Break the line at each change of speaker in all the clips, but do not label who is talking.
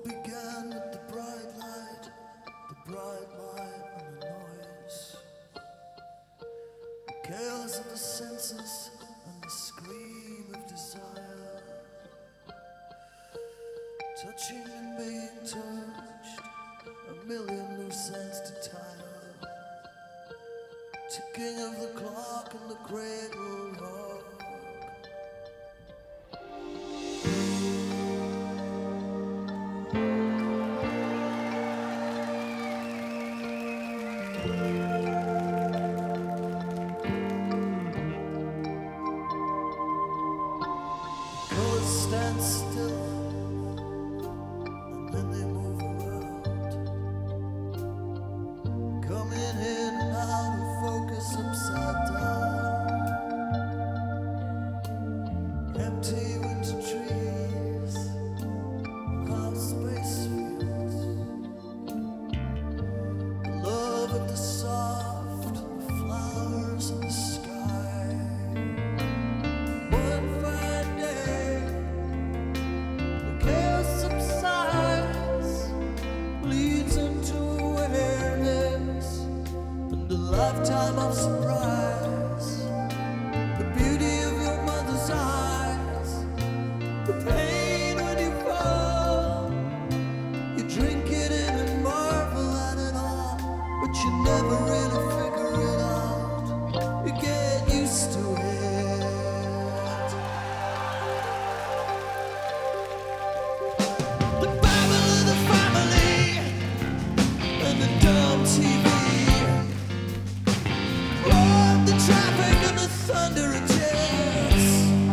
began with the bright light and the noise, the chaos of the senses and the scream of desire, touching and being touched, a million loose ends to tire, ticking of the clock and the cradle rock. Stand still, and then they move around, coming in and out of focus upside down. Empty winter trees, half space fields, the love of the soft, the flowers in the sky. One fine day, lifetime of surprise, the beauty of your mother's eyes, the pain when you fall, you drink it in and marvel at it all, but you never really figure it out, you get used to it. The Bible of the family and the dumb TV, traffic and the thunder it tears,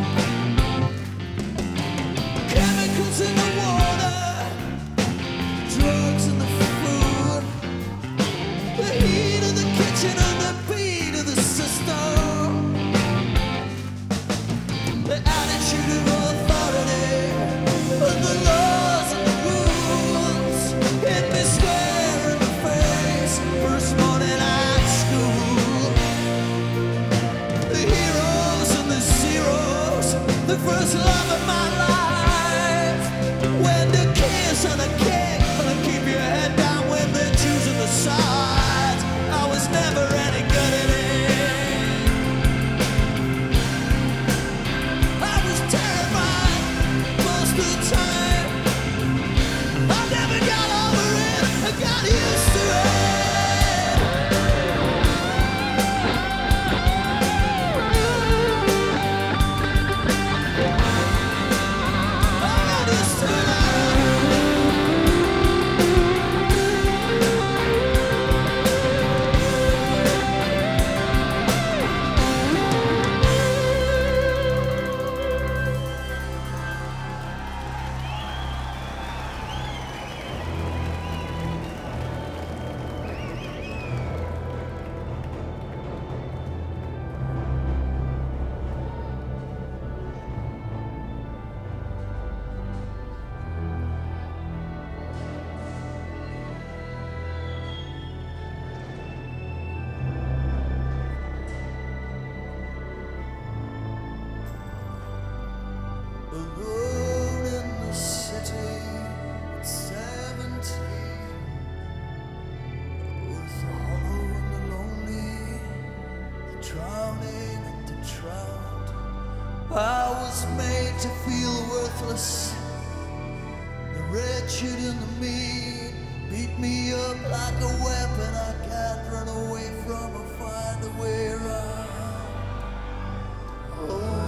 chemicals in the water, drugs in the food, the heat of the kitchen and the beat of the system, the attitude of authority and the laws and the rules hit me square in the face first morning at school. The first love of my life, when the kiss and the kick, and keep your head down when they're choosing the sides. I was never any good at it. I was terrified most of the time. I never got over it, I got used to it. Alone in the city at 17, with the hollow and the lonely, the drowning and the drowned. I was made to feel worthless. The wretched and the mean beat me up like a weapon I can't run away from or find a way around. Oh.